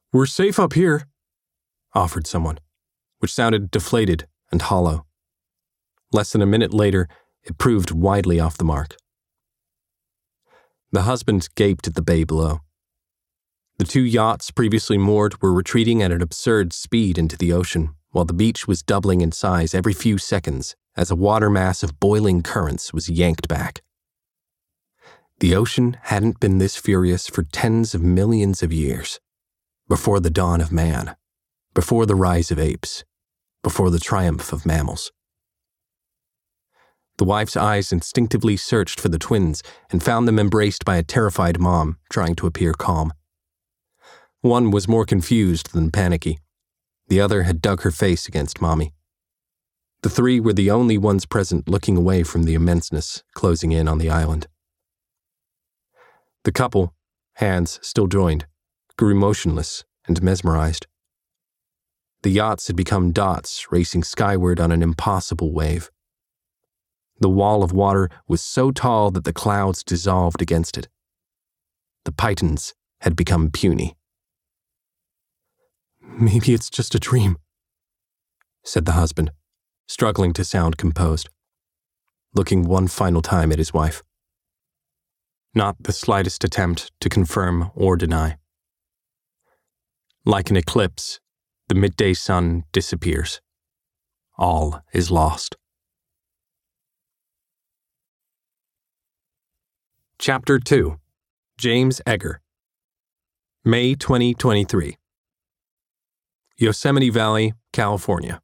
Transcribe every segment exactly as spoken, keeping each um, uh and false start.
"We're safe up here," offered someone, which sounded deflated and hollow. Less than a minute later, it proved widely off the mark. The husband gaped at the bay below. The two yachts previously moored were retreating at an absurd speed into the ocean, while the beach was doubling in size every few seconds as a water mass of boiling currents was yanked back. The ocean hadn't been this furious for tens of millions of years, before the dawn of man, before the rise of apes, before the triumph of mammals. The wife's eyes instinctively searched for the twins and found them embraced by a terrified mom trying to appear calm. One was more confused than panicky. The other had dug her face against Mommy. The three were the only ones present looking away from the immenseness closing in on the island. The couple, hands still joined, grew motionless and mesmerized. The yachts had become dots racing skyward on an impossible wave. The wall of water was so tall that the clouds dissolved against it. The pythons had become puny. "Maybe it's just a dream," said the husband, struggling to sound composed, looking one final time at his wife. Not the slightest attempt to confirm or deny. Like an eclipse, the midday sun disappears. All is lost. Chapter two. James Egger. May twenty twenty-three. Yosemite Valley, California.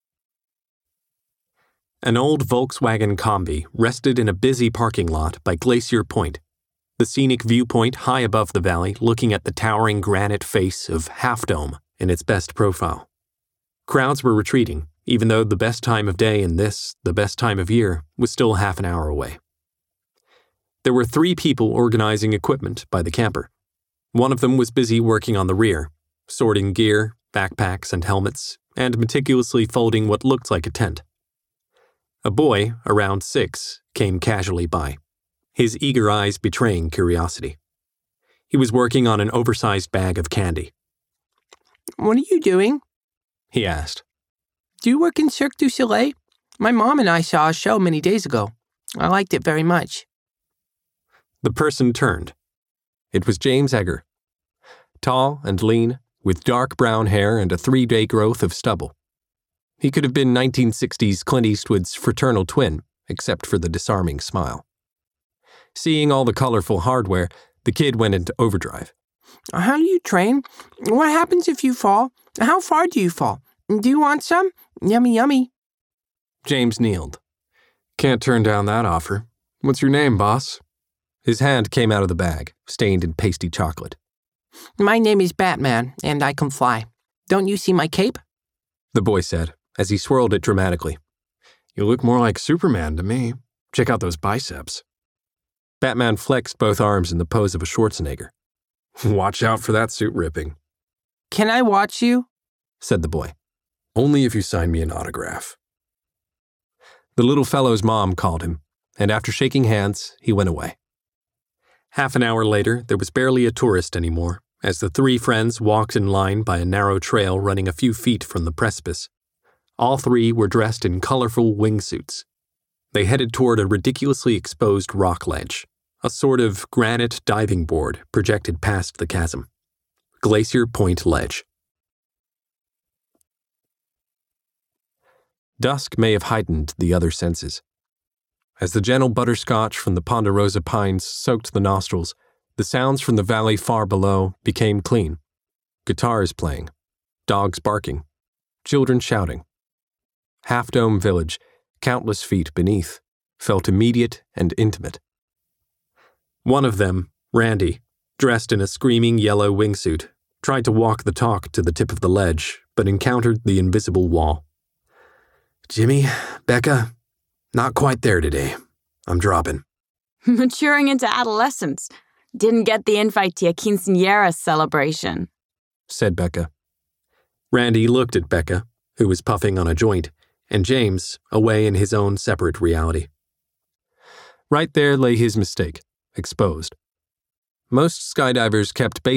An old Volkswagen Combi rested in a busy parking lot by Glacier Point, the scenic viewpoint high above the valley looking at the towering granite face of Half Dome in its best profile. Crowds were retreating, even though the best time of day in this, the best time of year, was still half an hour away. There were three people organizing equipment by the camper. One of them was busy working on the rear, sorting gear, backpacks, and helmets, and meticulously folding what looked like a tent. A boy, around six, came casually by, his eager eyes betraying curiosity. He was working on an oversized bag of candy. "What are you doing?" he asked. "Do you work in Cirque du Soleil? My mom and I saw a show many days ago. I liked it very much." The person turned. It was James Egger. Tall and lean, with dark brown hair and a three-day growth of stubble. He could have been nineteen sixties Clint Eastwood's fraternal twin, except for the disarming smile. Seeing all the colorful hardware, the kid went into overdrive. "How do you train? What happens if you fall? How far do you fall? Do you want some? Yummy, yummy." James kneeled. "Can't turn down that offer. What's your name, boss?" His hand came out of the bag, stained in pasty chocolate. "My name is Batman, and I can fly. Don't you see my cape?" The boy said, as he swirled it dramatically. "You look more like Superman to me. Check out those biceps." Batman flexed both arms in the pose of a Schwarzenegger. "Watch out for that suit ripping." "Can I watch you?" said the boy. "Only if you sign me an autograph." The little fellow's mom called him, and after shaking hands, he went away. Half an hour later, there was barely a tourist anymore, as the three friends walked in line by a narrow trail running a few feet from the precipice. All three were dressed in colorful wingsuits. They headed toward a ridiculously exposed rock ledge, a sort of granite diving board projected past the chasm. Glacier Point Ledge. Dusk may have heightened the other senses. As the gentle butterscotch from the ponderosa pines soaked the nostrils, the sounds from the valley far below became clean. Guitars playing, dogs barking, children shouting. Half Dome Village, countless feet beneath, felt immediate and intimate. One of them, Randy, dressed in a screaming yellow wingsuit, tried to walk the talk to the tip of the ledge, but encountered the invisible wall. "Jimmy, Becca, not quite there today. I'm dropping." "Maturing into adolescence. Didn't get the invite to your quinceañera celebration," said Becca. Randy looked at Becca, who was puffing on a joint, and James, away in his own separate reality. Right there lay his mistake, exposed. Most skydivers kept base